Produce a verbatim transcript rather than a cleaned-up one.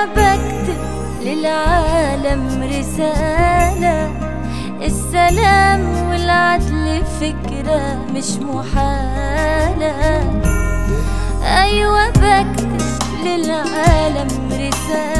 أيوة بكتب للعالم رسالة، السلام والعدل فكرة مش محالة. أيوة بكتب للعالم رسالة،